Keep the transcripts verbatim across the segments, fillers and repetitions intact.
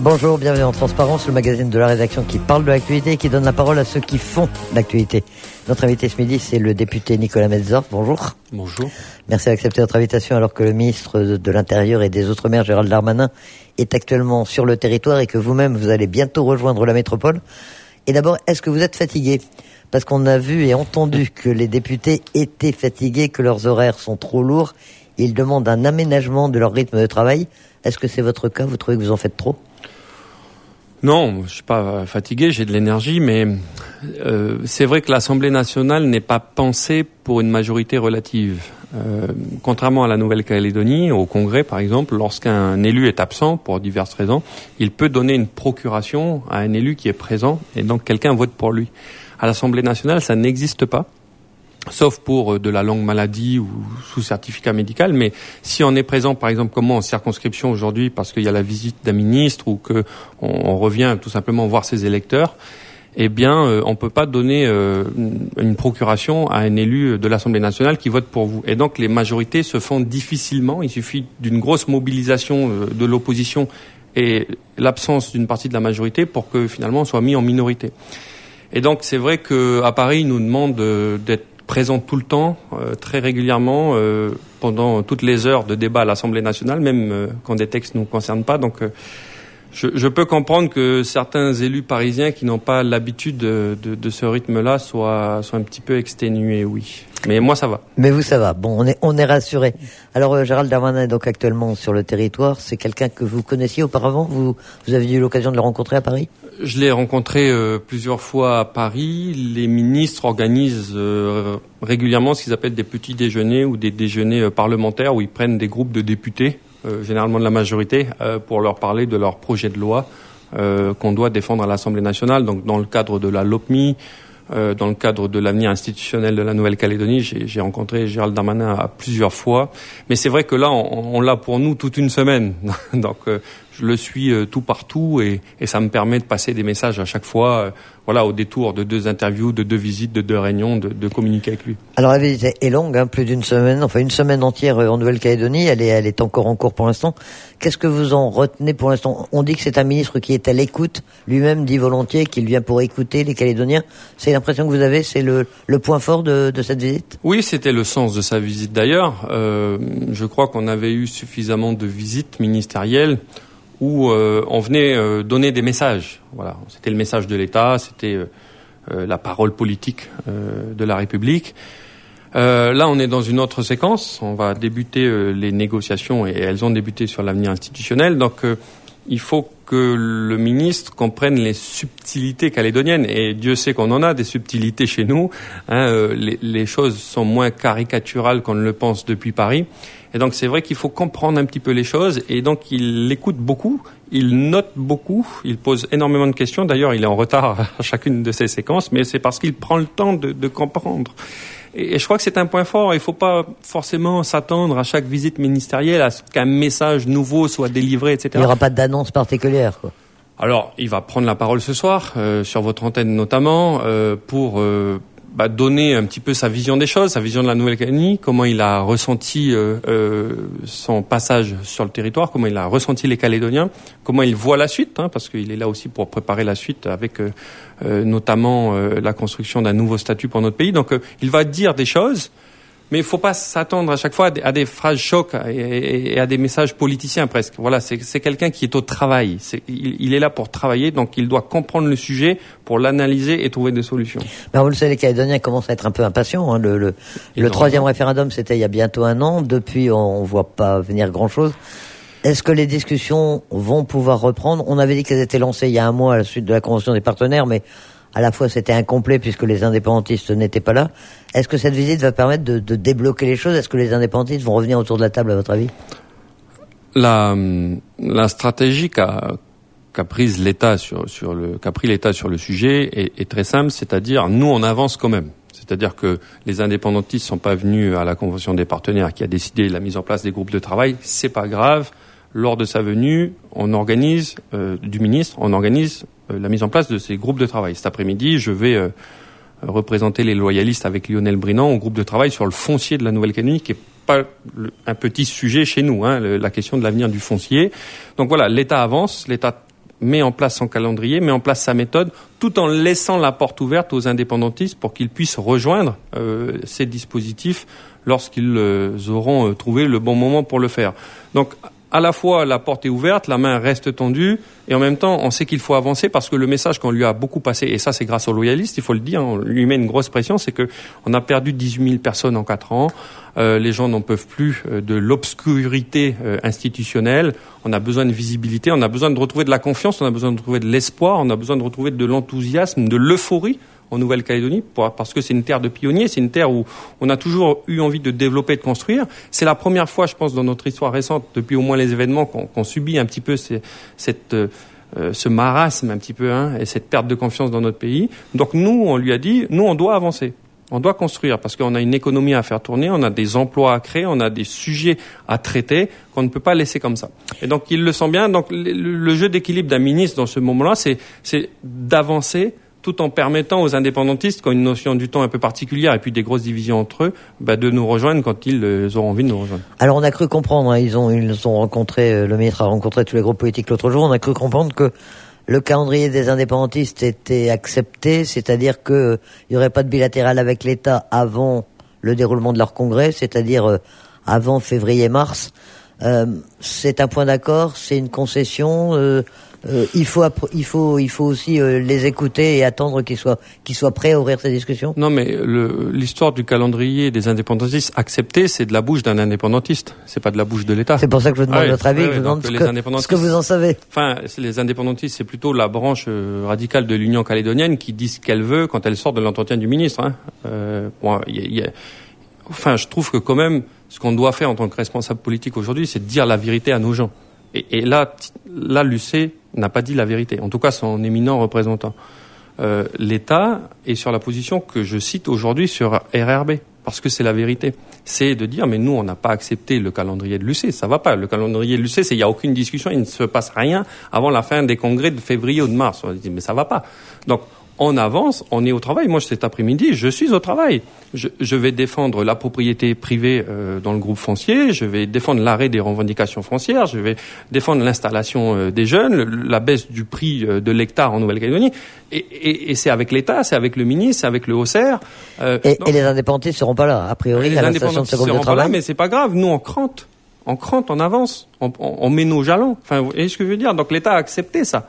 Bonjour, bienvenue en Transparence, le magazine de la rédaction qui parle de l'actualité et qui donne la parole à ceux qui font l'actualité. Notre invité ce midi, c'est le député Nicolas Metzdorf. Bonjour. Bonjour. Merci d'accepter notre invitation alors que le ministre de l'Intérieur et des Outre-mer, Gérald Darmanin, est actuellement sur le territoire et que vous-même, vous allez bientôt rejoindre la métropole. Et d'abord, est-ce que vous êtes fatigué ? Parce qu'on a vu et entendu que les députés étaient fatigués, que leurs horaires sont trop lourds. Ils demandent un aménagement de leur rythme de travail. Est-ce que c'est votre cas ? Vous trouvez que vous en faites trop ? Non, je suis pas fatigué, j'ai de l'énergie, mais euh, c'est vrai que l'Assemblée nationale n'est pas pensée pour une majorité relative. Euh, contrairement à la Nouvelle-Calédonie, au Congrès par exemple, lorsqu'un élu est absent pour diverses raisons, il peut donner une procuration à un élu qui est présent et donc quelqu'un vote pour lui. À l'Assemblée nationale, ça n'existe pas. Sauf pour de la longue maladie ou sous certificat médical, mais si on est présent, par exemple, comme moi en circonscription aujourd'hui, parce qu'il y a la visite d'un ministre ou que on, on revient tout simplement voir ses électeurs, eh bien, euh, on peut pas donner euh, une procuration à un élu de l'Assemblée nationale qui vote pour vous. Et donc, les majorités se font difficilement. Il suffit d'une grosse mobilisation euh, de l'opposition et l'absence d'une partie de la majorité pour que finalement on soit mis en minorité. Et donc, c'est vrai que à Paris, ils nous demandent euh, d'être présent tout le temps, euh, très régulièrement, euh, pendant toutes les heures de débat à l'Assemblée nationale, même euh, quand des textes ne nous concernent pas. Donc, euh, je, je peux comprendre que certains élus parisiens qui n'ont pas l'habitude de, de, de ce rythme-là soient, soient un petit peu exténués, oui. Mais moi, ça va. Mais vous, ça va. Bon, on est, on est rassurés. Alors, euh, Gérald Darmanin est donc actuellement sur le territoire. C'est quelqu'un que vous connaissiez auparavant ? Vous, vous avez eu l'occasion de le rencontrer à Paris ? Je l'ai rencontré euh, plusieurs fois à Paris. Les ministres organisent euh, régulièrement ce qu'ils appellent des petits déjeuners ou des déjeuners euh, parlementaires où ils prennent des groupes de députés, euh, généralement de la majorité, euh, pour leur parler de leur projet de loi euh, qu'on doit défendre à l'Assemblée nationale. Donc, dans le cadre de la LOPMI, euh, dans le cadre de l'avenir institutionnel de la Nouvelle-Calédonie, j'ai, j'ai rencontré Gérald Darmanin à plusieurs fois. Mais c'est vrai que là, on, on l'a pour nous toute une semaine. Donc, euh, je le suis euh, tout partout et, et ça me permet de passer des messages à chaque fois, euh, voilà, au détour de deux interviews, de deux visites, de deux réunions, de, de communiquer avec lui. Alors la visite est longue, hein, plus d'une semaine, enfin une semaine entière en Nouvelle-Calédonie. Elle est, elle est encore en cours pour l'instant. Qu'est-ce que vous en retenez pour l'instant ? On dit que c'est un ministre qui est à l'écoute. Lui-même dit volontiers qu'il vient pour écouter les Calédoniens. C'est l'impression que vous avez, c'est le, le point fort de, de cette visite ? Oui, c'était le sens de sa visite d'ailleurs. Euh, je crois qu'on avait eu suffisamment de visites ministérielles où euh, on venait euh, donner des messages. Voilà, c'était le message de l'État, c'était euh, euh, la parole politique euh, de la République. Euh, là, on est dans une autre séquence. On va débuter euh, les négociations et elles ont débuté sur l'avenir institutionnel. Donc, euh, il faut que le ministre comprenne les subtilités calédoniennes. Et Dieu sait qu'on en a des subtilités chez nous. Hein, euh, les, les choses sont moins caricaturales qu'on ne le pense depuis Paris. Et donc, c'est vrai qu'il faut comprendre un petit peu les choses. Et donc, il écoute beaucoup, il note beaucoup, il pose énormément de questions. D'ailleurs, il est en retard à chacune de ces séquences, mais c'est parce qu'il prend le temps de, de comprendre. Et, et je crois que c'est un point fort. Il ne faut pas forcément s'attendre à chaque visite ministérielle à ce qu'un message nouveau soit délivré, et cetera. Il n'y aura pas d'annonce particulière, quoi. Alors, il va prendre la parole ce soir, euh, sur votre antenne notamment, euh, pour... Euh, Bah, donner un petit peu sa vision des choses, sa vision de la Nouvelle-Calédonie, comment il a ressenti euh, euh, son passage sur le territoire, comment il a ressenti les Calédoniens, comment il voit la suite, hein, parce qu'il est là aussi pour préparer la suite avec euh, euh, notamment euh, la construction d'un nouveau statut pour notre pays. Donc euh, il va dire des choses, mais il ne faut pas s'attendre à chaque fois à des, à des phrases chocs et, et, et à des messages politiciens presque. Voilà, c'est, c'est quelqu'un qui est au travail. C'est, il, il est là pour travailler, donc il doit comprendre le sujet pour l'analyser et trouver des solutions. Ben, vous le savez, les Calédoniens commencent à être un peu impatients. Hein. Le, le, le troisième référendum, c'était il y a bientôt un an. Depuis, on ne voit pas venir grand-chose. Est-ce que les discussions vont pouvoir reprendre ? On avait dit qu'elles étaient lancées il y a un mois à la suite de la convention des partenaires, mais à la fois c'était incomplet puisque les indépendantistes n'étaient pas là. Est-ce que cette visite va permettre de, de débloquer les choses ? Est-ce que les indépendantistes vont revenir autour de la table, à votre avis ? La, la stratégie qu'a, qu'a prise l'État sur, sur le, qu'a pris l'État sur le sujet est, est très simple, c'est-à-dire nous on avance quand même. C'est-à-dire que les indépendantistes sont pas venus à la convention des partenaires qui a décidé la mise en place des groupes de travail. C'est pas grave. Lors de sa venue, on organise, euh, du ministre, on organise euh, la mise en place de ces groupes de travail. Cet après-midi, je vais euh, représenter les loyalistes avec Lionel Brinan au groupe de travail sur le foncier de la Nouvelle-Calédonie, qui est pas le, un petit sujet chez nous, hein, le, la question de l'avenir du foncier. Donc voilà, l'État avance, l'État met en place son calendrier, met en place sa méthode, tout en laissant la porte ouverte aux indépendantistes pour qu'ils puissent rejoindre euh, ces dispositifs lorsqu'ils euh, auront euh, trouvé le bon moment pour le faire. Donc, à la fois, la porte est ouverte, la main reste tendue, et en même temps, on sait qu'il faut avancer parce que le message qu'on lui a beaucoup passé, et ça c'est grâce aux loyalistes, il faut le dire, on lui met une grosse pression, c'est que on a perdu dix-huit mille personnes en quatre ans, euh, les gens n'en peuvent plus euh, de l'obscurité euh, institutionnelle, on a besoin de visibilité, on a besoin de retrouver de la confiance, on a besoin de retrouver de l'espoir, on a besoin de retrouver de l'enthousiasme, de l'euphorie en Nouvelle-Calédonie, parce que c'est une terre de pionniers, c'est une terre où on a toujours eu envie de développer et de construire. C'est la première fois, je pense, dans notre histoire récente, depuis au moins les événements, qu'on, qu'on subit un petit peu ces, cette, euh, ce marasme un petit peu, hein, et cette perte de confiance dans notre pays. Donc nous, on lui a dit, nous, on doit avancer. On doit construire parce qu'on a une économie à faire tourner, on a des emplois à créer, on a des sujets à traiter qu'on ne peut pas laisser comme ça. Et donc, il le sent bien. Donc, le, le jeu d'équilibre d'un ministre dans ce moment-là, c'est, c'est d'avancer tout en permettant aux indépendantistes, qui ont une notion du temps un peu particulière et puis des grosses divisions entre eux, bah, de nous rejoindre quand ils euh, auront envie de nous rejoindre. Alors on a cru comprendre, hein, ils ont ils ont rencontré, euh, le ministre a rencontré tous les groupes politiques l'autre jour, on a cru comprendre que le calendrier des indépendantistes était accepté, c'est-à-dire que euh, il n'y aurait pas de bilatéral avec l'État avant le déroulement de leur congrès, c'est-à-dire euh, avant février-mars. Euh, c'est un point d'accord, c'est une concession. Euh, euh, il faut il faut il faut aussi euh, les écouter et attendre qu'ils soient qu'ils soient prêts à ouvrir ces discussions. Non, mais le, l'histoire du calendrier des indépendantistes accepté, c'est de la bouche d'un indépendantiste. C'est pas de la bouche de l'État. C'est pour ça que je vous demande ah, votre avis, oui, que je vous demande ce que, ce que vous en savez. Enfin, les indépendantistes, c'est plutôt la branche euh, radicale de l'Union calédonienne qui dit ce qu'elle veut quand elle sort de l'entretien du ministre. Hein. Euh, bon, y a, y a, enfin, je trouve que quand même, ce qu'on doit faire en tant que responsable politique aujourd'hui, c'est de dire la vérité à nos gens. Et, et là, là, l'U C n'a pas dit la vérité. En tout cas, son éminent représentant. Euh, L'État est sur la position que je cite aujourd'hui sur R R B, parce que c'est la vérité. C'est de dire, mais nous, on n'a pas accepté le calendrier de l'U C, ça va pas. Le calendrier de l'U C, c'est il n'y a aucune discussion, il ne se passe rien avant la fin des congrès de février ou de mars. On dit, mais ça va pas. Donc, on avance, on est au travail. Moi, cet après-midi, je suis au travail. Je, je vais défendre la propriété privée euh, dans le groupe foncier, je vais défendre l'arrêt des revendications foncières, je vais défendre l'installation euh, des jeunes, le, la baisse du prix euh, de l'hectare en Nouvelle-Calédonie. Et, et, et c'est avec l'État, c'est avec le ministre, c'est avec le Haut-C R. Euh, et, et les indépendantistes ne seront pas là, a priori, les à la station de ce groupe de travail. Pas là, mais c'est pas grave. Nous, on crante. On crante, on avance. On, on, on met nos jalons. Enfin, vous voyez ce que je veux dire? Donc, l'État a accepté ça.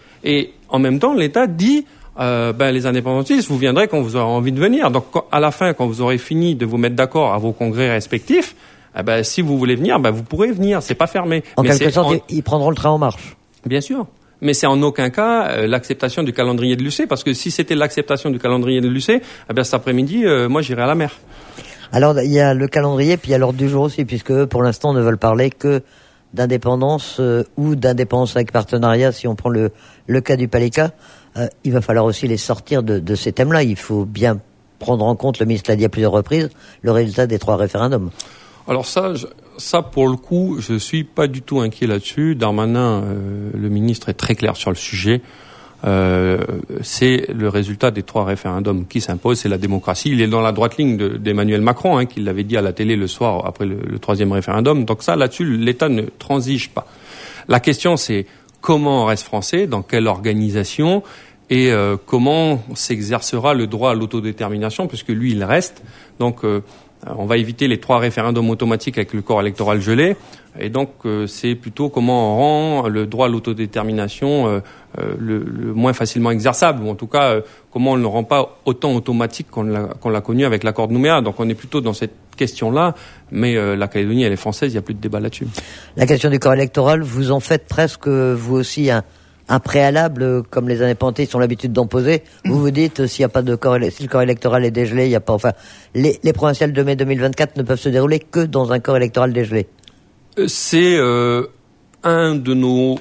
Et en même temps, l'État dit... Euh, ben, les indépendantistes, vous viendrez quand vous aurez envie de venir. Donc, quand, à la fin, quand vous aurez fini de vous mettre d'accord à vos congrès respectifs, eh ben, si vous voulez venir, ben, vous pourrez venir. C'est pas fermé. En Mais quelque c'est, sorte, en... ils prendront le train en marche. Bien sûr. Mais c'est en aucun cas euh, l'acceptation du calendrier de l'U C, parce que si c'était l'acceptation du calendrier de l'U C, eh ben, cet après-midi, euh, moi, j'irai à la mer. Alors, il y a le calendrier, puis il y a l'ordre du jour aussi, puisque eux, pour l'instant, ne veulent parler que d'indépendance euh, ou d'indépendance avec partenariat, si on prend le, le cas du Palika. Euh, il va falloir aussi les sortir de, de ces thèmes-là. Il faut bien prendre en compte, le ministre l'a dit à plusieurs reprises, le résultat des trois référendums. Alors ça, je, ça pour le coup, je suis pas du tout inquiet là-dessus. Darmanin, euh, le ministre, est très clair sur le sujet. Euh, c'est le résultat des trois référendums qui s'impose, c'est la démocratie. Il est dans la droite ligne de, d'Emmanuel Macron, hein, qui l'avait dit à la télé le soir après le, le troisième référendum. Donc ça, là-dessus, l'État ne transige pas. La question, c'est comment on reste français, dans quelle organisation, et euh, comment s'exercera le droit à l'autodétermination, puisque lui, il reste. Donc, euh, on va éviter les trois référendums automatiques avec le corps électoral gelé. Et donc, euh, c'est plutôt comment on rend le droit à l'autodétermination euh, euh, le, le moins facilement exerçable, ou en tout cas, euh, comment on ne le rend pas autant automatique qu'on l'a, qu'on l'a connu avec l'accord de Nouméa. Donc, on est plutôt dans cette question-là, mais euh, la Calédonie, elle est française, il n'y a plus de débat là-dessus. La question du corps électoral, vous en faites presque, vous aussi, un, un préalable, comme les indépendantistes ont l'habitude d'en poser. Vous vous dites, s'il y a pas de corps, si le corps électoral est dégelé, il n'y a pas, enfin, les, les provinciales de mai deux mille vingt-quatre ne peuvent se dérouler que dans un corps électoral dégelé. C'est euh, un de nos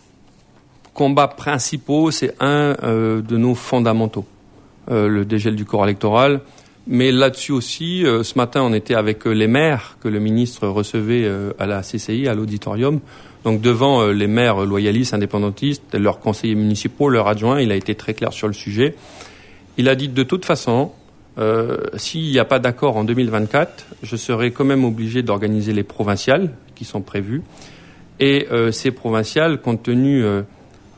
combats principaux, c'est un euh, de nos fondamentaux, euh, le dégel du corps électoral. Mais là-dessus aussi, euh, ce matin, on était avec euh, les maires que le ministre recevait euh, à la C C I, à l'auditorium. Donc devant euh, les maires loyalistes, indépendantistes, leurs conseillers municipaux, leurs adjoints, il a été très clair sur le sujet. Il a dit de toute façon, euh, s'il n'y a pas d'accord en deux mille vingt-quatre, je serai quand même obligé d'organiser les provinciales qui sont prévues. Et euh, ces provinciales, compte tenu euh,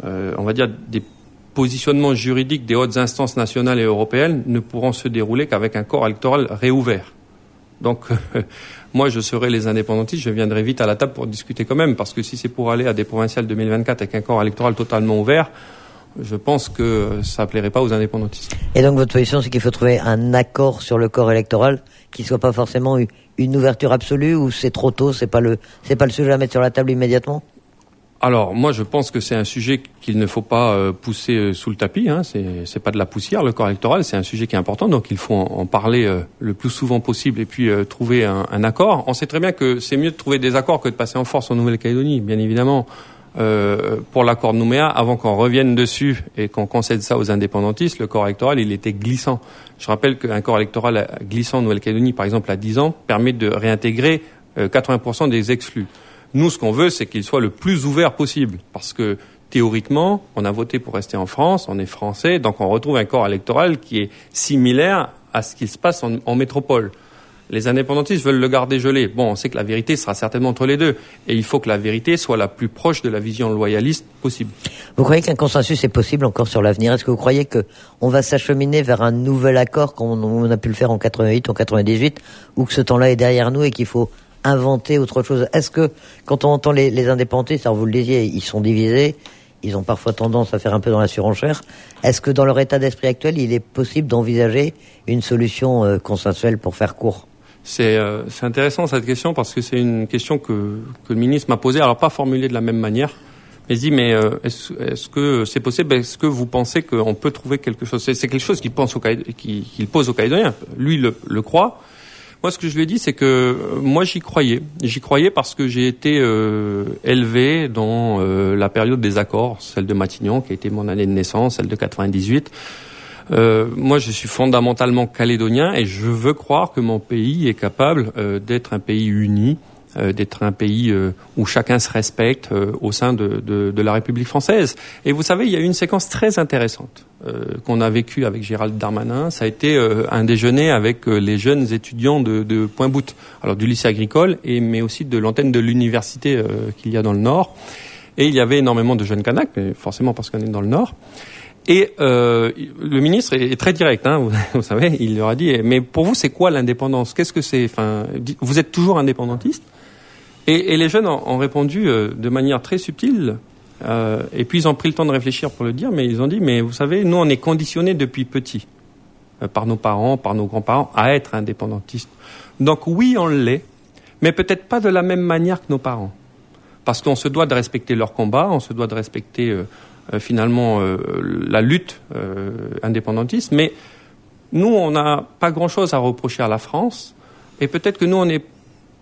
euh, on va dire, des positionnements juridiques des hautes instances nationales et européennes ne pourront se dérouler qu'avec un corps électoral réouvert. Donc, euh, moi, je serai les indépendantistes, je viendrai vite à la table pour discuter quand même, parce que si c'est pour aller à des provinciales deux mille vingt-quatre avec un corps électoral totalement ouvert, je pense que ça ne plairait pas aux indépendantistes. Et donc, votre position, c'est qu'il faut trouver un accord sur le corps électoral qui ne soit pas forcément une ouverture absolue, ou c'est trop tôt, c'est pas le, c'est pas le sujet à mettre sur la table immédiatement? Alors, moi, je pense que c'est un sujet qu'il ne faut pas euh, pousser euh, sous le tapis. Hein. C'est, c'est pas de la poussière, le corps électoral. C'est un sujet qui est important, donc il faut en, en parler euh, le plus souvent possible et puis euh, trouver un, un accord. On sait très bien que c'est mieux de trouver des accords que de passer en force en Nouvelle-Calédonie, bien évidemment. Euh, pour l'accord de Nouméa, avant qu'on revienne dessus et qu'on concède ça aux indépendantistes, le corps électoral, il était glissant. Je rappelle qu'un corps électoral glissant en Nouvelle-Calédonie, par exemple, à dix ans, permet de réintégrer euh, quatre-vingts pour cent des exclus. Nous, ce qu'on veut, c'est qu'il soit le plus ouvert possible, parce que théoriquement, on a voté pour rester en France, on est français, donc on retrouve un corps électoral qui est similaire à ce qui se passe en, en métropole. Les indépendantistes veulent le garder gelé. Bon, on sait que la vérité sera certainement entre les deux, et il faut que la vérité soit la plus proche de la vision loyaliste possible. Vous croyez qu'un consensus est possible encore sur l'avenir? Est-ce que vous croyez que on va s'acheminer vers un nouvel accord, comme on a pu le faire en quatre-vingt-huit, en quatre-vingt-dix-huit, ou que ce temps-là est derrière nous et qu'il faut inventer autre chose? Est-ce que, quand on entend les, les indépendantistes, alors vous le disiez, ils sont divisés, ils ont parfois tendance à faire un peu dans la surenchère. Est-ce que dans leur état d'esprit actuel, il est possible d'envisager une solution euh, consensuelle pour faire court? C'est, euh, c'est intéressant cette question, parce que c'est une question que, que le ministre m'a posée, alors pas formulée de la même manière, mais il dit, mais euh, est-ce, est-ce que c'est possible? Est-ce que vous pensez qu'on peut trouver quelque chose? C'est, c'est quelque chose qu'il pense au Calédonien, qu'il, qu'il pose aux Calédoniens. Lui le, le croit. Moi, ce que je lui ai dit, c'est que euh, moi, j'y croyais. J'y croyais parce que j'ai été euh, élevé dans euh, la période des accords, celle de Matignon, qui a été mon année de naissance, celle de quatre-vingt-dix-huit. Euh, moi, je suis fondamentalement calédonien et je veux croire que mon pays est capable euh, d'être un pays uni, euh, d'être un pays euh, où chacun se respecte euh, au sein de, de, de la République française. Et vous savez, il y a eu une séquence très intéressante euh, qu'on a vécue avec Gérald Darmanin. Ça a été euh, un déjeuner avec euh, les jeunes étudiants de, de Pointe-Boute, alors du lycée agricole, et mais aussi de l'antenne de l'université euh, qu'il y a dans le Nord. Et il y avait énormément de jeunes Kanaks, mais forcément parce qu'on est dans le Nord. Et euh, le ministre est très direct, hein, vous, vous savez, il leur a dit, mais pour vous, c'est quoi l'indépendance? Qu'est-ce que c'est? Enfin, vous êtes toujours indépendantiste? Et, et les jeunes ont, ont répondu euh, de manière très subtile, euh, et puis ils ont pris le temps de réfléchir pour le dire, mais ils ont dit, mais vous savez, nous, on est conditionnés depuis petit, euh, par nos parents, par nos grands-parents, à être indépendantistes. Donc oui, on l'est, mais peut-être pas de la même manière que nos parents. Parce qu'on se doit de respecter leur combat, on se doit de respecter... Euh, Euh, finalement euh, la lutte euh, indépendantiste, mais nous on n'a pas grand-chose à reprocher à la France, et peut-être que nous on est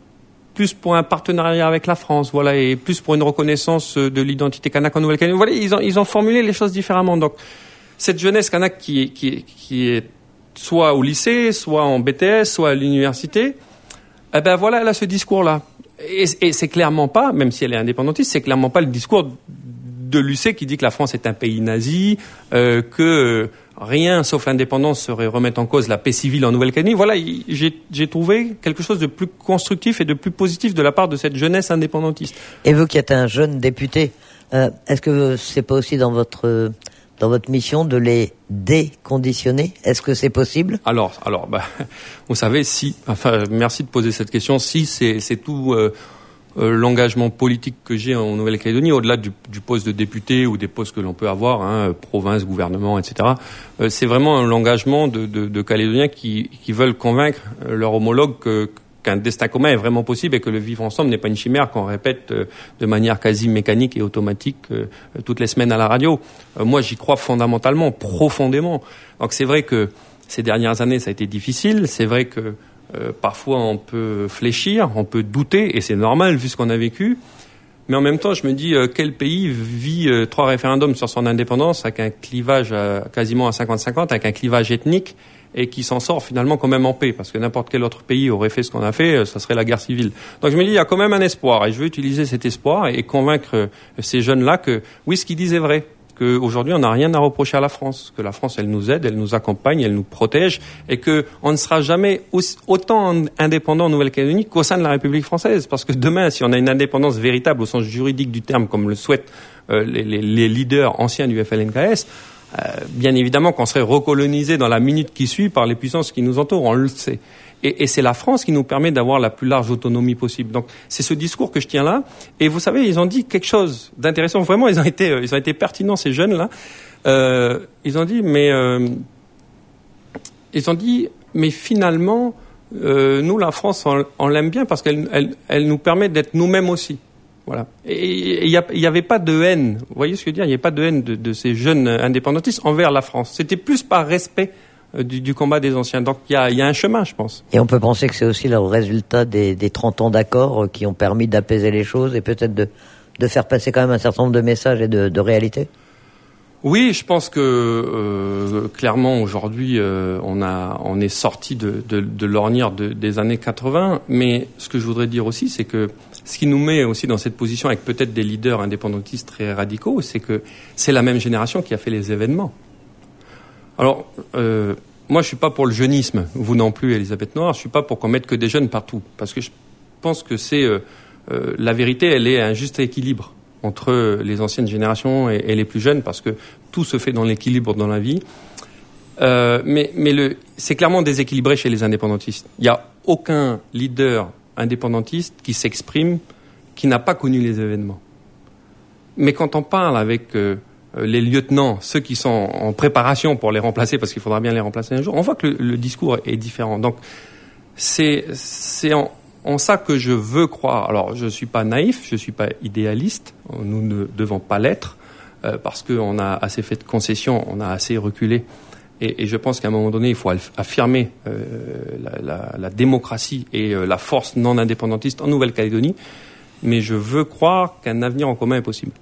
plus pour un partenariat avec la France, voilà, et plus pour une reconnaissance de l'identité kanak en Nouvelle-Calédonie. Voilà, ils ont ils ont formulé les choses différemment. Donc cette jeunesse kanak qui est qui est qui est soit au lycée, soit en B T S, soit à l'université, eh ben voilà, elle a ce discours-là, et, et c'est clairement pas, même si elle est indépendantiste, c'est clairement pas le discours de l'U C qui dit que la France est un pays nazi, euh, que euh, rien sauf l'indépendance serait remettre en cause la paix civile en Nouvelle-Calédonie. Voilà, j'ai, j'ai trouvé quelque chose de plus constructif et de plus positif de la part de cette jeunesse indépendantiste. Et vous qui êtes un jeune député, euh, est-ce que c'est pas aussi dans votre dans votre mission de les déconditionner? Est-ce que c'est possible? Alors, alors, bah, vous savez, si, enfin, merci de poser cette question. Si c'est, c'est tout. Euh, Euh, l'engagement politique que j'ai en Nouvelle-Calédonie, au-delà du, du poste de député ou des postes que l'on peut avoir, hein, province, gouvernement, et cetera, euh, c'est vraiment l'engagement de, de, de Calédoniens qui, qui veulent convaincre euh, leurs homologues que, qu'un destin commun est vraiment possible et que le vivre ensemble n'est pas une chimère qu'on répète euh, de manière quasi mécanique et automatique euh, toutes les semaines à la radio. Euh, moi, j'y crois fondamentalement, profondément. Donc c'est vrai que ces dernières années, ça a été difficile. C'est vrai que Euh, parfois on peut fléchir, on peut douter, et c'est normal vu ce qu'on a vécu. Mais en même temps, je me dis, euh, quel pays vit euh, trois référendums sur son indépendance avec un clivage à, quasiment à cinquante cinquante, avec un clivage ethnique, et qui s'en sort finalement quand même en paix, parce que n'importe quel autre pays aurait fait ce qu'on a fait, euh, ça serait la guerre civile. Donc je me dis, il y a quand même un espoir, et je veux utiliser cet espoir et convaincre euh, ces jeunes-là que oui, ce qu'ils disent est vrai, qu'aujourd'hui, on n'a rien à reprocher à la France, que la France, elle nous aide, elle nous accompagne, elle nous protège, et que on ne sera jamais aussi, autant indépendant en Nouvelle-Calédonie qu'au sein de la République française. Parce que demain, si on a une indépendance véritable au sens juridique du terme, comme le souhaitent euh, les, les, les leaders anciens du F L N K S, euh, bien évidemment qu'on serait recolonisé dans la minute qui suit par les puissances qui nous entourent, on le sait. Et, et c'est la France qui nous permet d'avoir la plus large autonomie possible. Donc, c'est ce discours que je tiens là. Et vous savez, ils ont dit quelque chose d'intéressant. Vraiment, ils ont été, ils ont été pertinents, ces jeunes-là. Euh, ils ont dit, mais, euh, ils ont dit, mais finalement, euh, nous, la France, on, on l'aime bien parce qu'elle, elle, elle nous permet d'être nous-mêmes aussi. Voilà. Et il n'y avait pas de haine. Vous voyez ce que je veux dire? Il n'y avait pas de haine de, de ces jeunes indépendantistes envers la France. C'était plus par respect Du, du combat des anciens. Donc il y a, y a un chemin, je pense. Et on peut penser que c'est aussi le résultat des, des trente ans d'accords qui ont permis d'apaiser les choses et peut-être de, de faire passer quand même un certain nombre de messages et de, de réalités. Oui, je pense que euh, clairement aujourd'hui euh, on a on est sorti de, de, de l'ornière de, des années quatre-vingts. Mais ce que je voudrais dire aussi, c'est que ce qui nous met aussi dans cette position avec peut-être des leaders indépendantistes très radicaux, c'est que c'est la même génération qui a fait les événements. Alors, euh, moi, je suis pas pour le jeunisme. Vous non plus, Elisabeth Noir. Je suis pas pour qu'on mette que des jeunes partout, parce que je pense que c'est euh, euh, la vérité. Elle est un juste équilibre entre les anciennes générations et, et les plus jeunes, parce que tout se fait dans l'équilibre dans la vie. Euh, mais, mais le, c'est clairement déséquilibré chez les indépendantistes. Il y a aucun leader indépendantiste qui s'exprime qui n'a pas connu les événements. Mais quand on parle avec euh, les lieutenants, ceux qui sont en préparation pour les remplacer, parce qu'il faudra bien les remplacer un jour, on voit que le, le discours est différent. Donc, c'est, c'est en, en ça que je veux croire. Alors, je ne suis pas naïf, je ne suis pas idéaliste, nous ne devons pas l'être, euh, parce qu'on a assez fait de concessions, on a assez reculé. Et, et je pense qu'à un moment donné, il faut affirmer euh, la, la, la démocratie et euh, la force non indépendantiste en Nouvelle-Calédonie. Mais je veux croire qu'un avenir en commun est possible.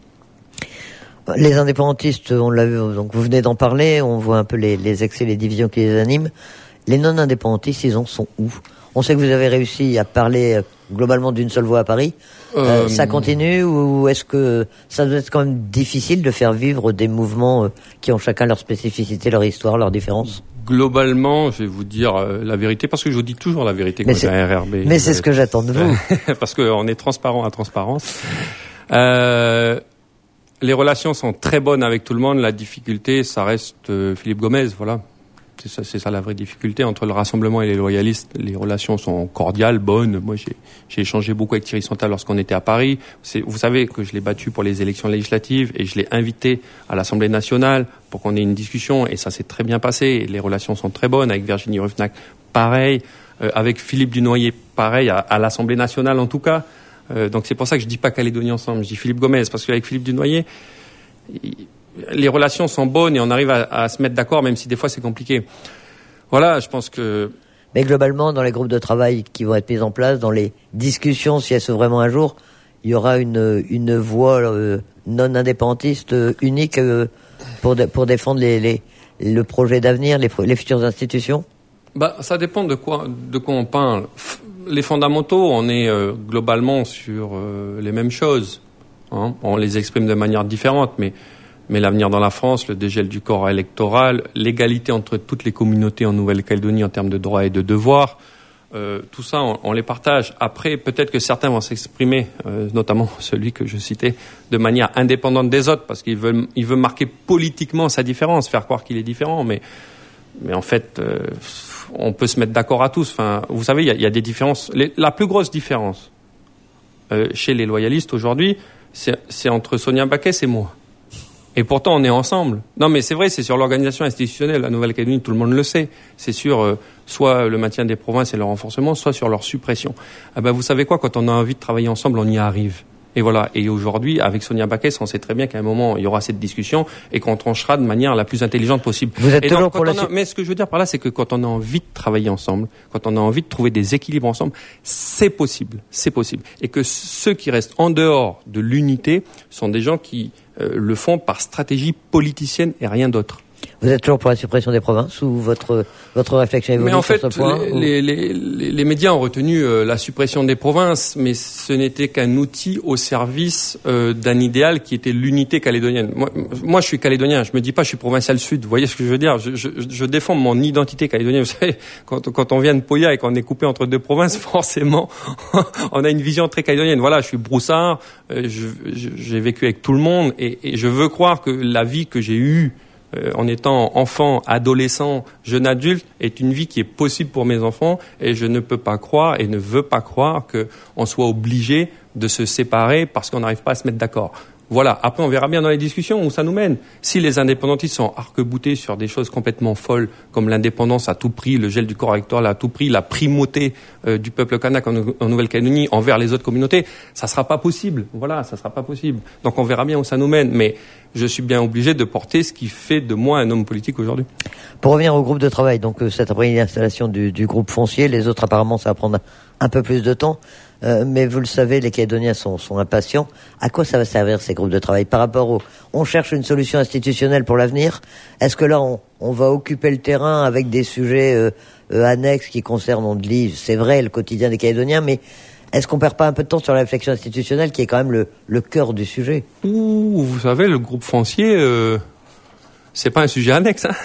Les indépendantistes, on l'a vu, donc vous venez d'en parler, on voit un peu les, les excès, les divisions qui les animent. Les non-indépendantistes, ils en sont où? On sait que vous avez réussi à parler globalement d'une seule voix à Paris. Euh, euh, ça continue ou est-ce que ça doit être quand même difficile de faire vivre des mouvements qui ont chacun leur spécificité, leur histoire, leurs différences? Globalement, je vais vous dire euh, la vérité, parce que je vous dis toujours la vérité quand c'est un R R B. Mais c'est ce que j'attends de vous. Parce qu'on est transparent à transparence. Euh, les relations sont très bonnes avec tout le monde. La difficulté, ça reste euh, Philippe Gomez, voilà. C'est ça, c'est ça la vraie difficulté. Entre le Rassemblement et les loyalistes, les relations sont cordiales, bonnes. Moi, j'ai, j'ai échangé beaucoup avec Thierry Sontal lorsqu'on était à Paris. C'est, vous savez que je l'ai battu pour les élections législatives et je l'ai invité à l'Assemblée nationale pour qu'on ait une discussion. Et ça s'est très bien passé. Et les relations sont très bonnes. Avec Virginie Ruffnac, pareil. Euh, avec Philippe Dunoyer, pareil. À, à l'Assemblée nationale, en tout cas. Euh, donc c'est pour ça que je dis pas Calédonie ensemble. Je dis Philippe Gomez parce qu'avec Philippe Dunoyer, il, les relations sont bonnes et on arrive à, à se mettre d'accord, même si des fois c'est compliqué. Voilà, je pense que... Mais globalement, dans les groupes de travail qui vont être mis en place, dans les discussions, si elles se vraiment un jour, il y aura une, une voix euh, non indépendantiste euh, unique euh, pour, de, pour défendre les, les, le projet d'avenir, les, les futures institutions? Bah, ça dépend de quoi, de quoi on parle. Les fondamentaux, on est euh, globalement sur euh, les mêmes choses. Hein. On les exprime de manière différente, mais... Mais l'avenir dans la France, le dégel du corps électoral, l'égalité entre toutes les communautés en Nouvelle-Calédonie en termes de droits et de devoirs, euh, tout ça, on, on les partage. Après, peut-être que certains vont s'exprimer, euh, notamment celui que je citais, de manière indépendante des autres, parce qu'il veut, il veut marquer politiquement sa différence, faire croire qu'il est différent. Mais, mais en fait, euh, on peut se mettre d'accord à tous. Enfin, vous savez, il y a, il y a des différences. Les, la plus grosse différence euh, chez les loyalistes aujourd'hui, c'est, c'est entre Sonia Backès et moi. Et pourtant, on est ensemble. Non, mais c'est vrai, c'est sur l'organisation institutionnelle. La Nouvelle-Calédonie, tout le monde le sait. C'est sur euh, soit le maintien des provinces et leur renforcement, soit sur leur suppression. Ah ben, vous savez quoi, quand on a envie de travailler ensemble, on y arrive. Et voilà. Et aujourd'hui, avec Sonia Backès, on sait très bien qu'à un moment, il y aura cette discussion et qu'on tranchera de manière la plus intelligente possible. Vous êtes et toujours donc, pour la... a... Mais ce que je veux dire par là, c'est que quand on a envie de travailler ensemble, quand on a envie de trouver des équilibres ensemble, c'est possible. C'est possible. Et que ceux qui restent en dehors de l'unité sont des gens qui... Euh, le font par stratégie politicienne et rien d'autre. Vous êtes toujours pour la suppression des provinces ou votre votre réflexion évolue mais en sur fait, ce point les, les, les, les médias ont retenu euh, la suppression des provinces, mais ce n'était qu'un outil au service euh, d'un idéal qui était l'unité calédonienne. Moi, moi, je suis calédonien, je me dis pas je suis provincial sud. Vous voyez ce que je veux dire? je, je, je défends mon identité calédonienne. Vous savez, quand, quand on vient de Poya et qu'on est coupé entre deux provinces, forcément, on a une vision très calédonienne. Voilà, je suis broussard, euh, je, je, j'ai vécu avec tout le monde et, et je veux croire que la vie que j'ai eue Euh, en étant enfant, adolescent, jeune adulte, est une vie qui est possible pour mes enfants et je ne peux pas croire et ne veux pas croire qu'on soit obligé de se séparer parce qu'on n'arrive pas à se mettre d'accord. Voilà. Après, on verra bien dans les discussions où ça nous mène. Si les indépendantistes sont arc-boutés sur des choses complètement folles, comme l'indépendance à tout prix, le gel du corps électoral à tout prix, la primauté euh, du peuple kanak en, en Nouvelle-Calédonie envers les autres communautés, ça sera pas possible. Voilà, ça sera pas possible. Donc, on verra bien où ça nous mène. Mais je suis bien obligé de porter ce qui fait de moi un homme politique aujourd'hui. Pour revenir au groupe de travail, donc euh, cet après-midi, l'installation du, du groupe foncier, les autres apparemment ça va prendre un peu plus de temps, euh, mais vous le savez, les Calédoniens sont, sont impatients. À quoi ça va servir ces groupes de travail par rapport au... On cherche une solution institutionnelle pour l'avenir. Est-ce que là on, on va occuper le terrain avec des sujets euh, euh, annexes qui concernent, on le dit, c'est vrai, le quotidien des Calédoniens, mais est-ce qu'on perd pas un peu de temps sur la réflexion institutionnelle qui est quand même le, le cœur du sujet? Ouh, vous savez, le groupe foncier, euh, c'est pas un sujet annexe. Hein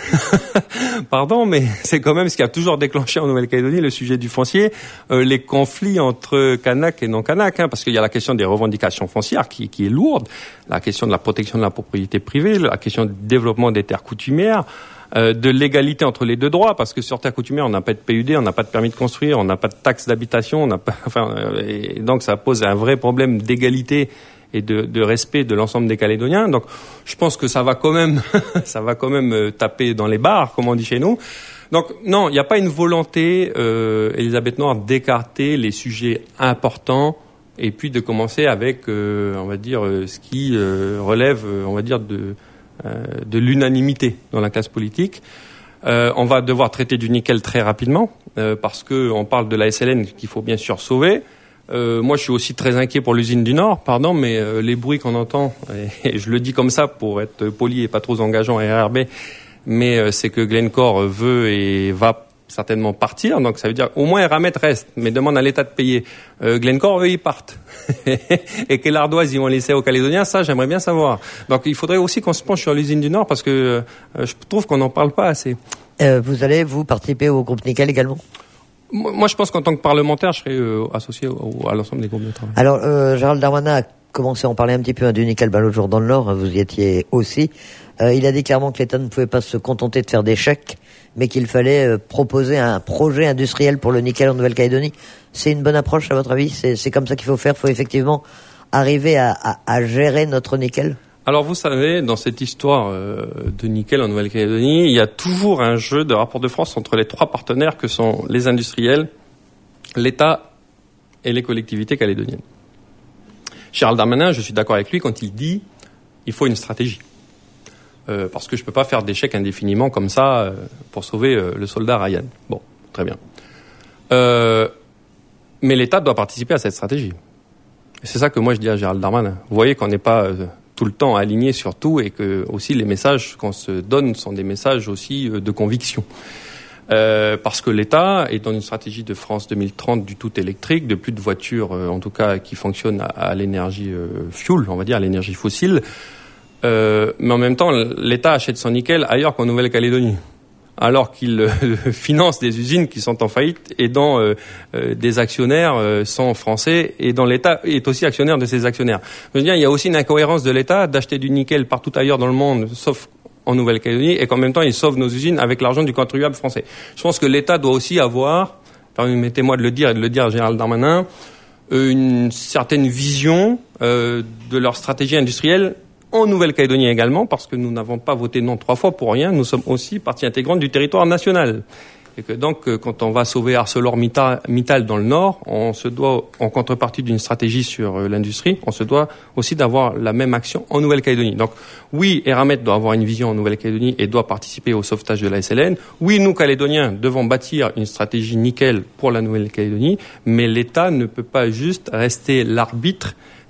Pardon, mais c'est quand même ce qui a toujours déclenché en Nouvelle-Calédonie le sujet du foncier, euh, les conflits entre Kanak et non-Kanak, hein, parce qu'il y a la question des revendications foncières qui, qui est lourde, la question de la protection de la propriété privée, la question du développement des terres coutumières, Euh, de l'égalité entre les deux droits, parce que sur terre coutumière, on n'a pas de P U D, on n'a pas de permis de construire, on n'a pas de taxe d'habitation, on n'a pas, enfin, euh, et donc ça pose un vrai problème d'égalité et de, de respect de l'ensemble des Calédoniens. Donc, je pense que ça va quand même, ça va quand même euh, taper dans les barres, comme on dit chez nous. Donc, non, il n'y a pas une volonté, euh, Elisabeth Noire, d'écarter les sujets importants et puis de commencer avec, euh, on va dire, euh, ce qui euh, relève, euh, on va dire, de de l'unanimité dans la classe politique. Euh, on va devoir traiter du nickel très rapidement euh, parce que on parle de la S L N qu'il faut bien sûr sauver. Euh, moi, je suis aussi très inquiet pour l'usine du Nord, pardon, mais euh, les bruits qu'on entend, et, et je le dis comme ça pour être poli et pas trop engageant à R R B, mais euh, c'est que Glencore veut et va certainement partir, donc ça veut dire au moins Eramet reste, mais demande à l'État de payer. Euh, Glencore, eux, ils partent. Et quelle ardoise ils vont laisser aux Calédoniens, ça, j'aimerais bien savoir. Donc il faudrait aussi qu'on se penche sur l'usine du Nord, parce que euh, je trouve qu'on n'en parle pas assez. Euh, vous allez, vous, participer au groupe Nickel également? Moi, je pense qu'en tant que parlementaire, je serais euh, associé au, à l'ensemble des groupes de travail. Alors, euh, Gérald Darmanin a commencé à en parler un petit peu hein, du nickel ben, l'autre jour dans le Nord, hein, vous y étiez aussi. Euh, il a dit clairement que l'État ne pouvait pas se contenter de faire des chèques, mais qu'il fallait euh, proposer un projet industriel pour le nickel en Nouvelle-Calédonie. C'est une bonne approche, à votre avis? C'est, c'est comme ça qu'il faut faire? Il faut effectivement arriver à, à, à gérer notre nickel? Alors, vous savez, dans cette histoire euh, de nickel en Nouvelle-Calédonie, il y a toujours un jeu de rapport de force entre les trois partenaires que sont les industriels, l'État et les collectivités calédoniennes. Gérald Darmanin, je suis d'accord avec lui quand il dit il faut une stratégie. Euh, parce que je ne peux pas faire des chèques indéfiniment comme ça euh, pour sauver euh, le soldat Ryan. Bon, très bien. Euh, mais l'État doit participer à cette stratégie. Et c'est ça que moi je dis à Gérald Darmanin. Vous voyez qu'on n'est pas euh, tout le temps aligné sur tout et que aussi les messages qu'on se donne sont des messages aussi euh, de conviction. Euh, parce que l'État est dans une stratégie de France deux mille trente du tout électrique, de plus de voitures, euh, en tout cas, qui fonctionnent à, à l'énergie euh, fuel, on va dire, à l'énergie fossile. Euh, mais en même temps, l'État achète son nickel ailleurs qu'en Nouvelle-Calédonie, alors qu'il euh, finance des usines qui sont en faillite et dont euh, euh, des actionnaires euh, sont français et dont l'État est aussi actionnaire de ces actionnaires. Je veux dire, il y a aussi une incohérence de l'État d'acheter du nickel partout ailleurs dans le monde, sauf en Nouvelle-Calédonie, et qu'en même temps, il sauve nos usines avec l'argent du contribuable français. Je pense que l'État doit aussi avoir, permettez-moi de le dire et de le dire à Gérald Darmanin, une certaine vision euh, de leur stratégie industrielle en Nouvelle-Calédonie également, parce que nous n'avons pas voté non trois fois pour rien, nous sommes aussi partie intégrante du territoire national. Et que donc, quand on va sauver ArcelorMittal dans le Nord, on se doit, en contrepartie d'une stratégie sur l'industrie, on se doit aussi d'avoir la même action en Nouvelle-Calédonie. Donc, oui, Eramet doit avoir une vision en Nouvelle-Calédonie et doit participer au sauvetage de la S L N. Oui, nous, Calédoniens, devons bâtir une stratégie nickel pour la Nouvelle-Calédonie, mais l'État ne peut pas juste rester l'arbitre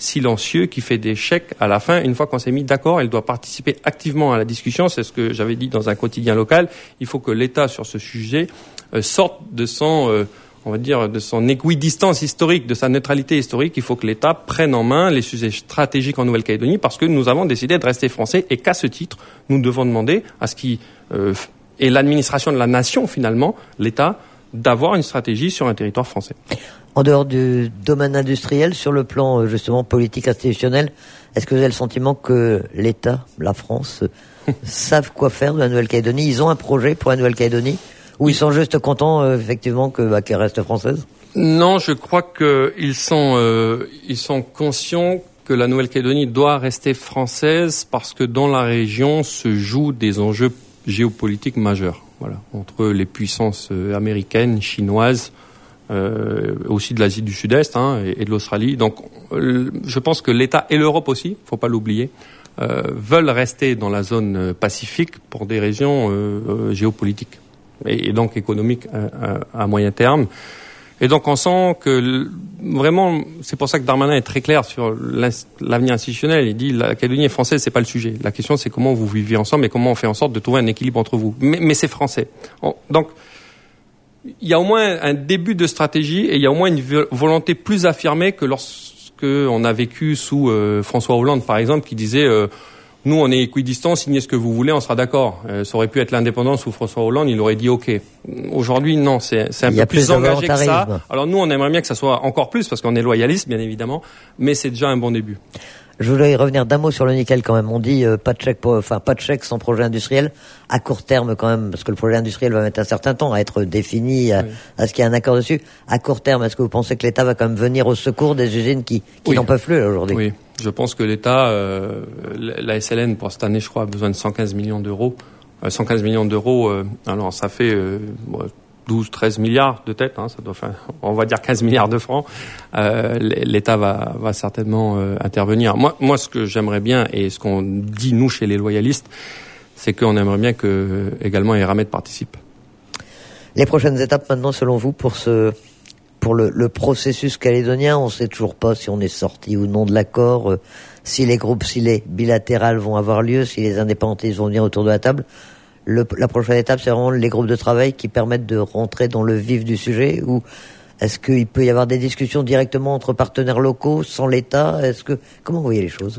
silencieux qui fait des chèques à la fin. Une fois qu'on s'est mis d'accord, elle doit participer activement à la discussion. C'est ce que j'avais dit dans un quotidien local. Il faut que l'État, sur ce sujet, euh, sorte de son, euh, on va dire, de son équidistance historique, de sa neutralité historique. Il faut que l'État prenne en main les sujets stratégiques en Nouvelle-Calédonie parce que nous avons décidé de rester français et qu'à ce titre, nous devons demander à ce qui euh, est l'administration de la nation, finalement, l'État, d'avoir une stratégie sur un territoire français. En dehors du domaine industriel, sur le plan justement politique institutionnel, est-ce que vous avez le sentiment que l'État, la France, savent quoi faire de la Nouvelle-Calédonie? Ils ont un projet pour la Nouvelle-Calédonie ou ils sont juste contents euh, effectivement que bah, qu'elle reste française? Non, je crois qu'ils sont euh, ils sont conscients que la Nouvelle-Calédonie doit rester française parce que dans la région se jouent des enjeux géopolitiques majeurs. Voilà, entre les puissances euh, américaines, chinoises, euh, aussi de l'Asie du Sud-Est hein, et, et de l'Australie. Donc, euh, je pense que l'État et l'Europe aussi, faut pas l'oublier, euh, veulent rester dans la zone euh, pacifique pour des raisons euh, euh, géopolitiques et, et donc économiques euh, à, à moyen terme. Et donc, on sent que vraiment, c'est pour ça que Darmanin est très clair sur l'avenir institutionnel. Il dit la Calédonie est française, c'est pas le sujet. La question, c'est comment vous vivez ensemble et comment on fait en sorte de trouver un équilibre entre vous. Mais, mais c'est français. On, donc, il y a au moins un début de stratégie et il y a au moins une volonté plus affirmée que lorsqu'on a vécu sous euh, François Hollande, par exemple, qui disait euh, nous, on est équidistants, signez ce que vous voulez, on sera d'accord. Euh, ça aurait pu être l'indépendance sous François Hollande, il aurait dit OK. Aujourd'hui, non, c'est, c'est un peu plus, plus engagé que ça. Alors nous, on aimerait bien que ça soit encore plus, parce qu'on est loyaliste, bien évidemment, mais c'est déjà un bon début. Je voulais y revenir d'un mot sur le nickel quand même. On dit euh, pas de chèque, pour, enfin pas de chèque sans projet industriel à court terme quand même, parce que le projet industriel va mettre un certain temps à être défini, à, oui. à ce qu'il y ait un accord dessus. À court terme, est-ce que vous pensez que l'État va quand même venir au secours des usines qui, qui oui. n'en peuvent plus là, aujourd'hui? Oui, je pense que l'État, euh, la S L N pour cette année, je crois, a besoin de cent quinze millions d'euros. Euh, cent quinze millions d'euros, euh, alors ça fait euh, douze, treize milliards de tête, hein, ça doit faire, on va dire quinze milliards de francs. Euh, L'État va, va certainement euh, intervenir. Moi, moi, ce que j'aimerais bien et ce qu'on dit nous chez les loyalistes, c'est qu'on aimerait bien que également Eramet participe. Les prochaines étapes maintenant, selon vous, pour ce, pour le, le processus calédonien, on ne sait toujours pas si on est sorti ou non de l'accord, euh, si les groupes, si les bilatérales vont avoir lieu, si les indépendantistes vont venir autour de la table. Le, la prochaine étape, c'est vraiment les groupes de travail qui permettent de rentrer dans le vif du sujet, ou est-ce qu'il peut y avoir des discussions directement entre partenaires locaux, sans l'État? Est-ce que, comment vous voyez les choses?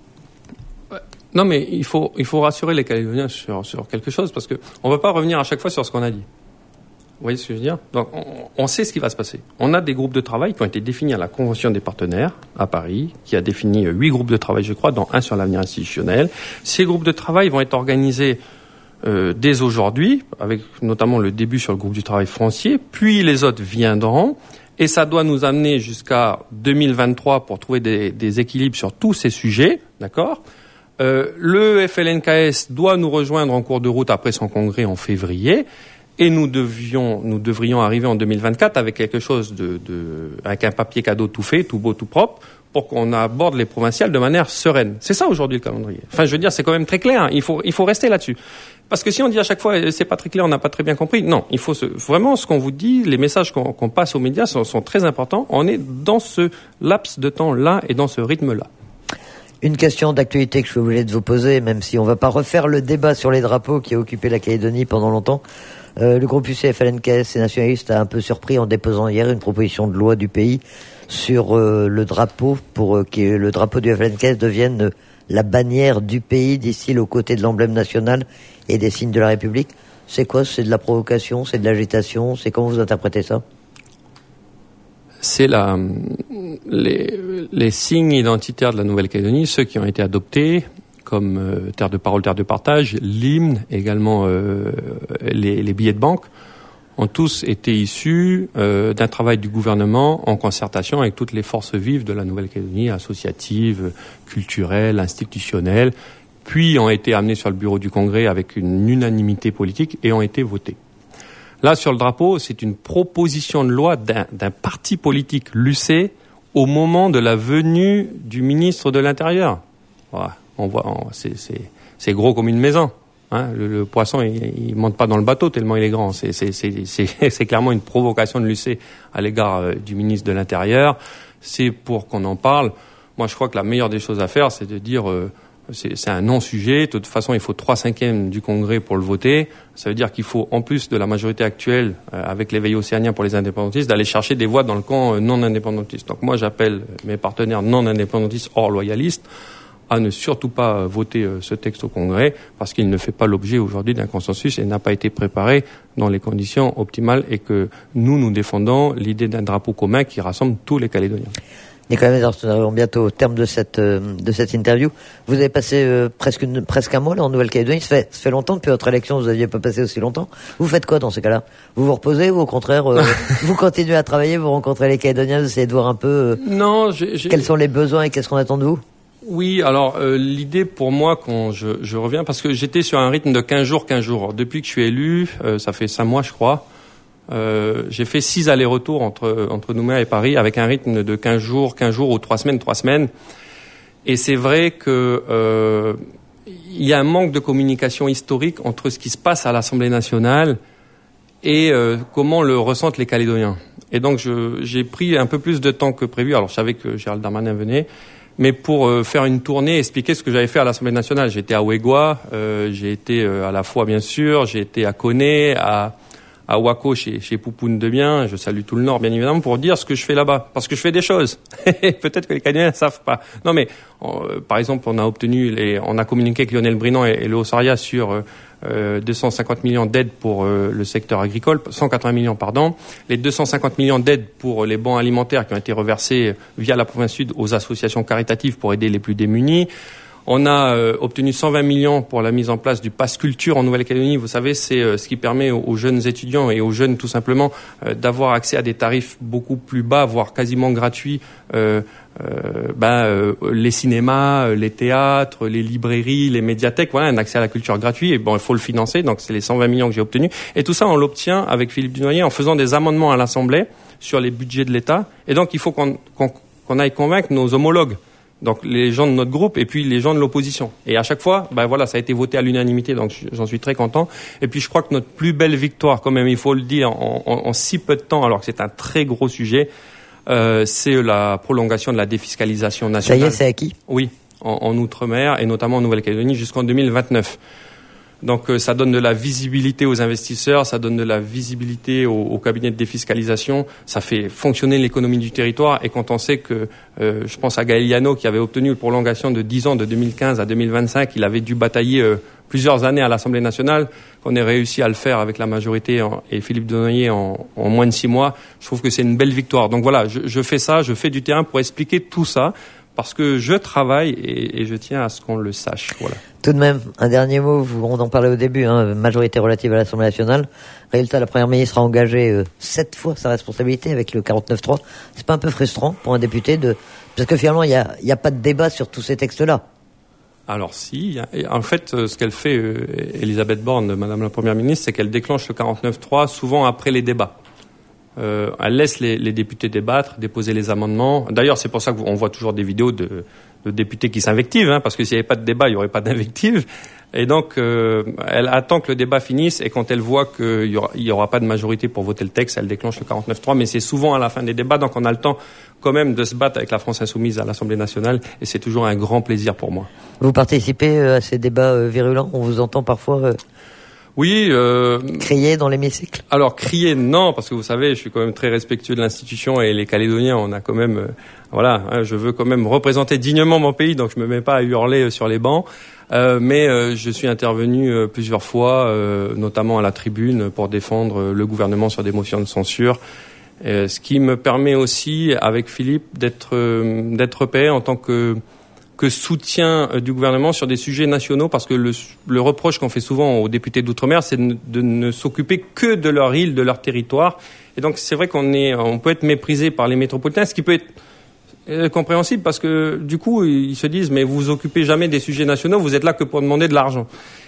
Non, mais il faut, il faut rassurer les Calédoniens sur, sur quelque chose, parce que on ne va pas revenir à chaque fois sur ce qu'on a dit. Vous voyez ce que je veux dire? Donc, on, on sait ce qui va se passer. On a des groupes de travail qui ont été définis à la Convention des partenaires, à Paris, qui a défini huit groupes de travail, je crois, dont un sur l'avenir institutionnel. Ces groupes de travail vont être organisés Euh, dès aujourd'hui, avec notamment le début sur le groupe du travail foncier, puis les autres viendront, et ça doit nous amener jusqu'à deux mille vingt-trois pour trouver des, des équilibres sur tous ces sujets, d'accord? Euh, le F L N K S doit nous rejoindre en cours de route après son congrès en février, et nous devions, nous devrions arriver en deux mille vingt-quatre avec quelque chose de, de, avec un papier cadeau tout fait, tout beau, tout propre, pour qu'on aborde les provinciales de manière sereine. C'est ça aujourd'hui le calendrier. Enfin, je veux dire, c'est quand même très clair. Hein. Il faut, il faut rester là-dessus. Parce que si on dit à chaque fois c'est pas très clair, on n'a pas très bien compris. Non, il faut se, vraiment ce qu'on vous dit, les messages qu'on, qu'on passe aux médias sont, sont très importants. On est dans ce laps de temps-là et dans ce rythme-là. Une question d'actualité que je suis obligé de vous poser, même si on va pas refaire le débat sur les drapeaux qui a occupé la Calédonie pendant longtemps. Euh, le groupe U C F L N K S et nationaliste a un peu surpris en déposant hier une proposition de loi du pays sur euh, le drapeau pour euh, que le drapeau du F L N K S devienne euh, la bannière du pays d'ici aux côtés de l'emblème national et des signes de la République. C'est quoi? C'est de la provocation? C'est de l'agitation? C'est comment vous interprétez ça? C'est la, les, les signes identitaires de la Nouvelle-Calédonie, ceux qui ont été adoptés comme euh, terre de parole, terre de partage, l'hymne, également euh, les, les billets de banque, ont tous été issus euh, d'un travail du gouvernement en concertation avec toutes les forces vives de la Nouvelle-Calédonie, associatives, culturelles, institutionnelles, puis ont été amenés sur le bureau du Congrès avec une unanimité politique et ont été votés. Là, sur le drapeau, c'est une proposition de loi d'un, d'un parti politique, l'U C, au moment de la venue du ministre de l'Intérieur. Voilà, on voit, on, c'est, c'est, c'est gros comme une maison. Hein, le, le poisson, il, il monte pas dans le bateau tellement il est grand. C'est, c'est, c'est, c'est, c'est clairement une provocation de l'U C à l'égard euh, du ministre de l'Intérieur. C'est pour qu'on en parle. Moi, je crois que la meilleure des choses à faire, c'est de dire euh, c'est, c'est un non-sujet. De toute façon, il faut trois cinquièmes du Congrès pour le voter. Ça veut dire qu'il faut, en plus de la majorité actuelle, euh, avec l'éveil océanien pour les indépendantistes, d'aller chercher des voix dans le camp euh, non-indépendantiste. Donc moi, j'appelle mes partenaires non-indépendantistes hors loyalistes à ne surtout pas voter ce texte au Congrès, parce qu'il ne fait pas l'objet aujourd'hui d'un consensus et n'a pas été préparé dans les conditions optimales, et que nous, nous défendons l'idée d'un drapeau commun qui rassemble tous les Calédoniens. Nicolas Mézard, nous arrivons bientôt au terme de cette, euh, de cette interview. Vous avez passé euh, presque, une, presque un mois là, en Nouvelle-Calédonie. Ça fait, ça fait longtemps, depuis votre élection, vous n'aviez pas passé aussi longtemps. Vous faites quoi dans ces cas-là? Vous vous reposez ou au contraire, euh, vous continuez à travailler, vous rencontrez les Calédoniens, vous essayez de voir un peu euh, non, j'ai, j'ai... quels sont les besoins et qu'est-ce qu'on attend de vous? Oui, alors euh, l'idée pour moi, quand je, je reviens, parce que j'étais sur un rythme de quinze jours, quinze jours. Depuis que je suis élu, euh, ça fait cinq mois je crois, euh, j'ai fait six allers-retours entre, entre Nouméa et Paris avec un rythme de quinze jours, quinze jours ou trois semaines, trois semaines. Et c'est vrai que euh, il y a un manque de communication historique entre ce qui se passe à l'Assemblée nationale et euh, comment le ressentent les Calédoniens. Et donc je, j'ai pris un peu plus de temps que prévu. Alors je savais que Gérald Darmanin venait, mais pour euh, faire une tournée, expliquer ce que j'avais fait à l'Assemblée nationale. J'ai été à Ouégoua, euh, j'ai été euh, à la fois bien sûr, j'ai été à Koné, à, à Ouako chez, chez Poupoune de Bien, je salue tout le Nord bien évidemment, pour dire ce que je fais là-bas, parce que je fais des choses. Peut-être que les Canadiens ne savent pas. Non mais, euh, par exemple, on a obtenu, les, on a communiqué avec Lionel Brinon et, et le Haut-Saria sur euh, Euh, deux cent cinquante millions d'aides pour euh, le secteur agricole, cent quatre-vingts millions, pardon. Les deux cent cinquante millions d'aides pour les bons alimentaires qui ont été reversés via la province sud aux associations caritatives pour aider les plus démunis. On a euh, obtenu cent vingt millions pour la mise en place du Pass Culture en Nouvelle-Calédonie. Vous savez, c'est euh, ce qui permet aux, aux jeunes étudiants et aux jeunes tout simplement euh, d'avoir accès à des tarifs beaucoup plus bas, voire quasiment gratuits, euh, euh, ben, euh, les cinémas, les théâtres, les librairies, les médiathèques. Voilà, un accès à la culture gratuit. Et bon, il faut le financer. Donc, c'est les cent vingt millions que j'ai obtenus. Et tout ça, on l'obtient avec Philippe Dunoyer en faisant des amendements à l'Assemblée sur les budgets de l'État. Et donc, il faut qu'on, qu'on, qu'on aille convaincre nos homologues. Donc les gens de notre groupe et puis les gens de l'opposition. Et à chaque fois, ben voilà, ça a été voté à l'unanimité, donc j'en suis très content. Et puis je crois que notre plus belle victoire, quand même, il faut le dire, en, en, en si peu de temps, alors que c'est un très gros sujet, euh, c'est la prolongation de la défiscalisation nationale. Ça y est, c'est acquis ? Oui, en, en Outre-mer et notamment en Nouvelle-Calédonie jusqu'en deux mille vingt-neuf. Donc euh, ça donne de la visibilité aux investisseurs, ça donne de la visibilité aux, aux cabinets de défiscalisation, ça fait fonctionner l'économie du territoire. Et quand on sait que, euh, je pense à Gaël Yano qui avait obtenu une prolongation de dix ans, de deux mille quinze à deux mille vingt-cinq, il avait dû batailler euh, plusieurs années à l'Assemblée nationale, qu'on ait réussi à le faire avec la majorité en, et Philippe Dunoyer en, en moins de six mois, je trouve que c'est une belle victoire. Donc voilà, je, je fais ça, je fais du terrain pour expliquer tout ça, parce que je travaille et, et je tiens à ce qu'on le sache. Voilà. Tout de même, un dernier mot, vous, on en parlait au début, hein, majorité relative à l'Assemblée nationale. Résultat, la Première ministre a engagé euh, sept fois sa responsabilité avec le quarante-neuf trois. C'est pas un peu frustrant pour un député de... Parce que finalement, il n'y a, y a pas de débat sur tous ces textes-là. Alors si, en fait, ce qu'elle fait, euh, Elisabeth Borne, Madame la Première ministre, c'est qu'elle déclenche le quarante-neuf trois souvent après les débats. Euh, elle laisse les, les députés débattre, déposer les amendements. D'ailleurs, c'est pour ça qu'on voit toujours des vidéos de, de députés qui s'invectivent, hein, parce que s'il n'y avait pas de débat, il n'y aurait pas d'invective. Et donc, euh, elle attend que le débat finisse, et quand elle voit qu'il n'y aura, il y aura pas de majorité pour voter le texte, elle déclenche le quarante-neuf trois. Mais c'est souvent à la fin des débats, donc on a le temps quand même de se battre avec la France insoumise à l'Assemblée nationale, et c'est toujours un grand plaisir pour moi. Vous participez à ces débats euh, virulents ? On vous entend parfois... Euh... Oui. Euh, crier dans l'hémicycle ? Alors crier, non, parce que vous savez, je suis quand même très respectueux de l'institution, et les Calédoniens, on a quand même, euh, voilà, hein, je veux quand même représenter dignement mon pays, donc je me mets pas à hurler sur les bancs. Euh, mais euh, je suis intervenu euh, plusieurs fois, euh, notamment à la tribune, pour défendre euh, le gouvernement sur des motions de censure. Euh, ce qui me permet aussi, avec Philippe, d'être euh, d'être repéré en tant que que soutien du gouvernement sur des sujets nationaux, parce que le, le reproche qu'on fait souvent aux députés d'outre-mer, c'est de, de ne s'occuper que de leur île, de leur territoire. Et donc c'est vrai qu'on est, on peut être méprisé par les métropolitains, ce qui peut être euh, compréhensible, parce que du coup ils se disent mais vous vous occupez jamais des sujets nationaux, vous êtes là que pour demander de l'argent.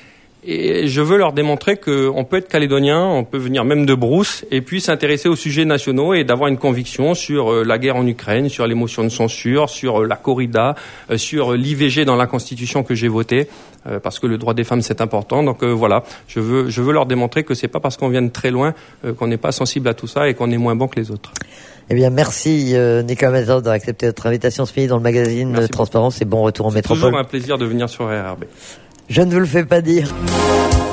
Et je veux leur démontrer qu'on peut être calédonien, on peut venir même de brousse, et puis s'intéresser aux sujets nationaux et d'avoir une conviction sur euh, la guerre en Ukraine, sur les motions de censure, sur euh, la corrida, euh, sur l'I V G dans la Constitution que j'ai votée, euh, parce que le droit des femmes c'est important. Donc euh, voilà, je veux, je veux leur démontrer que c'est pas parce qu'on vient de très loin euh, qu'on n'est pas sensible à tout ça et qu'on est moins bon que les autres. Eh bien, merci euh, Nicolas Mazur d'avoir accepté notre invitation ce midi dans le magazine merci Transparence beaucoup. Et bon retour en C'est métropole. C'est toujours un plaisir de venir sur R R B. Je ne vous le fais pas dire.